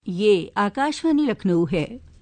یہ آکاشوانی لکھنؤ ہے۔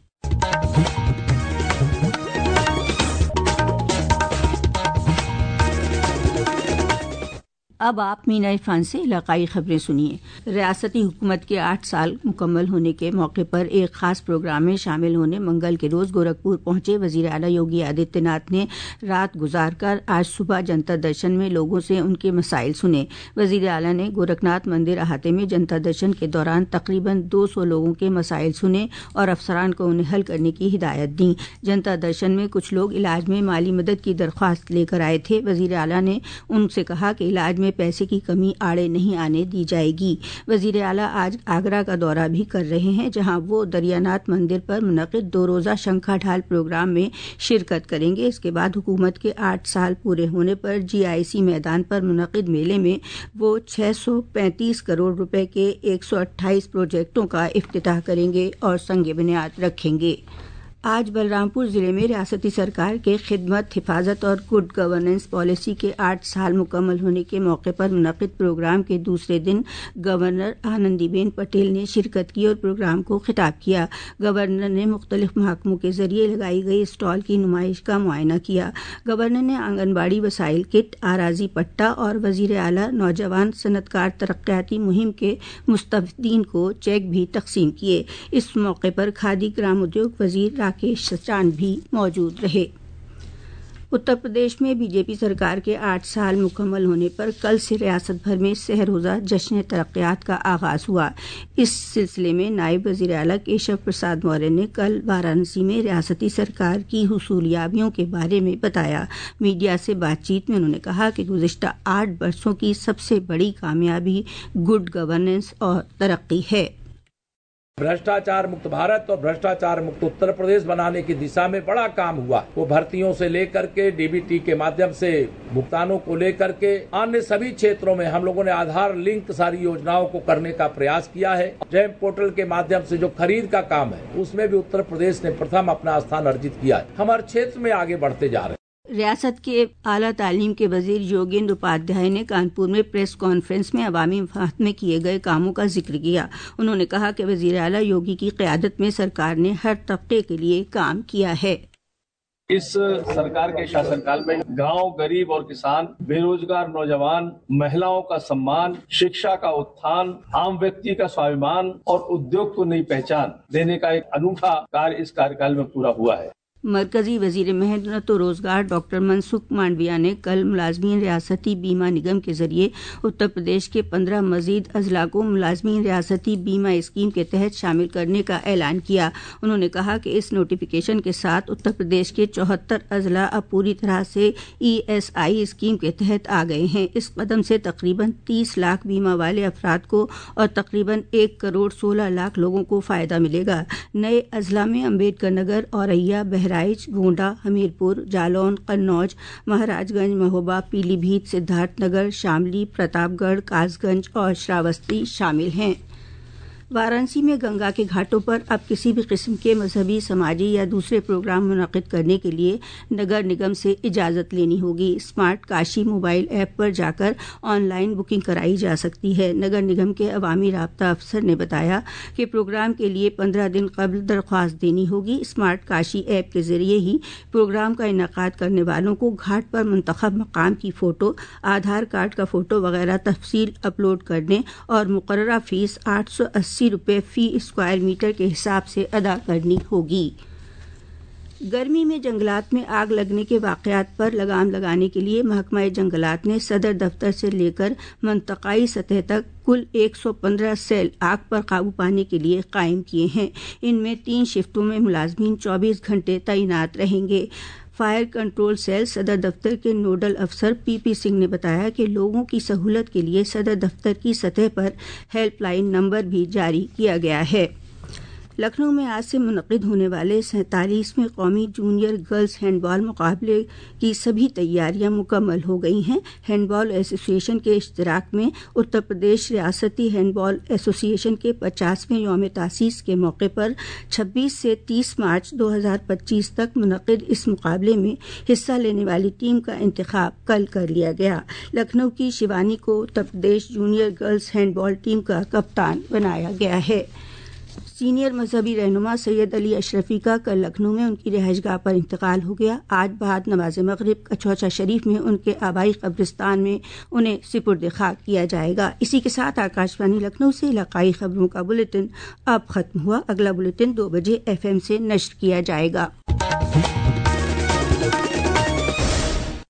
اب آپ مینا عرفان سے علاقائی خبریں سنیے۔ ریاستی حکومت کے 8 سال مکمل ہونے کے موقع پر ایک خاص پروگرام میں شامل ہونے منگل کے روز گورکھپور پہنچے وزیر اعلیٰ یوگی آدتیہ ناتھ نے رات گزار کر آج صبح جنتا درشن میں لوگوں سے ان کے مسائل سنے۔ وزیر اعلیٰ نے گورکھناتھ مندر احاطے میں جنتا درشن کے دوران تقریباً 200 لوگوں کے مسائل سنے اور افسران کو انہیں حل کرنے کی ہدایت دیں۔ جنتا درشن میں کچھ لوگ علاج میں مالی مدد کی درخواست لے کر آئے تھے۔ وزیر اعلیٰ نے ان سے کہا کہ علاج میں پیسے کی کمی آڑے نہیں آنے دی جائے گی۔ وزیر اعلیٰ آج آگرہ کا دورہ بھی کر رہے ہیں، جہاں وہ دریاناتھ مندر پر منعقد 2 روزہ شنکھا ڈھال پروگرام میں شرکت کریں گے۔ اس کے بعد حکومت کے 8 سال پورے ہونے پر GIC میدان پر منعقد میلے میں وہ 635 کروڑ روپے کے 128 پروجیکٹوں کا افتتاح کریں گے اور سنگ بنیاد رکھیں گے۔ آج بلرامپور ضلع میں ریاستی سرکار کے خدمت، حفاظت اور گڈ گورننس پالیسی کے 8 سال مکمل ہونے کے موقع پر منعقد پروگرام کے دوسرے دن گورنر آنندی بین پٹیل نے شرکت کی اور پروگرام کو خطاب کیا۔ گورنر نے مختلف محکموں کے ذریعے لگائی گئی اسٹال کی نمائش کا معائنہ کیا۔ گورنر نے آنگن باڑی وسائل کٹ، اراضی پٹہ اور وزیر اعلیٰ نوجوان صنعت کار ترقیاتی مہم کے مستفیدین کو چیک بھی تقسیم کیے۔ اس موقع پر کھادی گرام ادیوگ وزیر راکیش سچان بھی موجود رہے۔ اتر پردیش میں BJP سرکار کے 8 سال مکمل ہونے پر کل سے ریاست بھر میں سہ روزہ جشن ترقیات کا آغاز ہوا۔ اس سلسلے میں نائب وزیر اعلیٰ کیشو پرساد موریہ نے کل وارانسی میں ریاستی سرکار کی حصولیابیوں کے بارے میں بتایا۔ میڈیا سے بات چیت میں انہوں نے کہا کہ گزشتہ 8 برسوں کی سب سے بڑی کامیابی گڈ گورننس اور ترقی ہے۔ بھرشٹاچار مکت بھارت اور بھرشٹاچار مکت اتر پردیش بنانے کی دشا میں بڑا کام ہوا۔ وہ بھرتیوں سے لے کر کے DBT کے مادھیم سے بھگتانوں کو لے کر کے अन्य سبھی چھیتروں میں ہم لوگوں نے آدھار لنک ساری یوجناؤں کو کرنے کا پریاس کیا ہے۔ جیم پورٹل کے مادھیم سے جو خرید کا کام ہے اس میں بھی اتر پردیش نے پرتھم اپنا استھان ارجت کیا ہے۔ ہم ہر چھیتر میں آگے بڑھتے جا رہے ہیں۔ ریاست کے اعلیٰ تعلیم کے وزیر یوگیندر اپادھیائے نے کانپور میں پریس کانفرنس میں عوامی مفاد میں کیے گئے کاموں کا ذکر کیا۔ انہوں نے کہا کہ وزیر اعلیٰ یوگی کی قیادت میں سرکار نے ہر طبقے کے لیے کام کیا ہے۔ اس سرکار کے شاسن کال میں گاؤں، غریب اور کسان، بے روزگار نوجوان، مہیلاؤں کا سمان، شکشا کا اتھان، عام ویکتی کا سواഭിمان اور ادیوگ کو نئی پہچان دینے کا ایک انوکھا کاریہ اس کاریہ کال میں پورا ہوا ہے۔ مرکزی وزیر محنت و روزگار ڈاکٹر منسکھ مانڈویا نے کل ملازمین ریاستی بیمہ نگم کے ذریعے اتر پردیش کے 15 مزید اضلاع کو ملازمین ریاستی بیمہ اسکیم کے تحت شامل کرنے کا اعلان کیا۔ انہوں نے کہا کہ اس نوٹیفیکیشن کے ساتھ اتر پردیش کے 74 اضلاع اب پوری طرح سے ESI اسکیم کے تحت آ گئے ہیں۔ اس قدم سے تقریباً 30 لاکھ بیمہ والے افراد کو اور تقریباً 1 کروڑ 16 لاکھ لوگوں کو فائدہ ملے گا۔ نئے اضلاع میں امبیڈکر نگر، اوریا، بہرائچ، گونڈہ، ہمیرپور، جالون، قنوج، مہاراج گنج، مہوبہ، پیلی بھیت، سدھارتھ نگر، شاملی، پرتاپ گڑھ، کاس گنج اور شراوستی شامل ہیں۔ وارانسی میں گنگا کے گھاٹوں پر اب کسی بھی قسم کے مذہبی، سماجی یا دوسرے پروگرام منعقد کرنے کے لیے نگر نگم سے اجازت لینی ہوگی۔ اسمارٹ کاشی موبائل ایپ پر جا کر آن لائن بکنگ کرائی جا سکتی ہے۔ نگر نگم کے عوامی رابطہ افسر نے بتایا کہ پروگرام کے لیے 15 دن قبل درخواست دینی ہوگی۔ اسمارٹ کاشی ایپ کے ذریعے ہی پروگرام کا انعقاد کرنے والوں کو گھاٹ پر منتخب مقام کی فوٹو، آدھار کارڈ کا فوٹو وغیرہ تفصیل اپلوڈ کرنے اور مقررہ فیس 880 روپے فی اسکوائر میٹر کے حساب سے ادا کرنی ہوگی۔ گرمی میں جنگلات میں آگ لگنے کے واقعات پر لگام لگانے کے لیے محکمہ جنگلات نے صدر دفتر سے لے کر منطقائی سطح تک کل 115 سیل آگ پر قابو پانے کے لیے قائم کیے ہیں۔ ان میں 3 شفٹوں میں ملازمین 24 گھنٹے تعینات رہیں گے۔ فائر کنٹرول سیل صدر دفتر کے نوڈل افسر پی سنگھ نے بتایا کہ لوگوں کی سہولت کے لیے صدر دفتر کی سطح پر ہیلپ لائن نمبر بھی جاری کیا گیا ہے۔ لکھنؤ میں آج سے منعقد ہونے والے 47ویں قومی جونیئر گرلز ہینڈ بال مقابلے کی سبھی تیاریاں مکمل ہو گئی ہیں۔ ہینڈ بال ایسوسی ایشن کے اشتراک میں اتر پردیش ریاستی ہینڈ بال ایسوسی ایشن کے 50ویں یوم تاسیس کے موقع پر 26 سے 30 مارچ 2025 تک منعقد اس مقابلے میں حصہ لینے والی ٹیم کا انتخاب کل کر لیا گیا۔ لکھنؤ کی شیوانی کو Uttar Pradesh junior girls handball team کا کپتان بنایا گیا ہے۔ سینئر مذہبی رہنما سید علی اشرفی کا کل لکھنؤ میں ان کی رہائش گاہ پر انتقال ہو گیا. آج بعد نماز مغرب کچھوچا شریف میں ان کے آبائی قبرستان میں انہیں سپرد خاک کیا جائے گا. اسی کے ساتھ آکاش وانی لکھنؤ سے علاقائی خبروں کا بلیٹن اب ختم ہوا. اگلا بلیٹن 2 بجے FM سے نشر کیا جائے گا.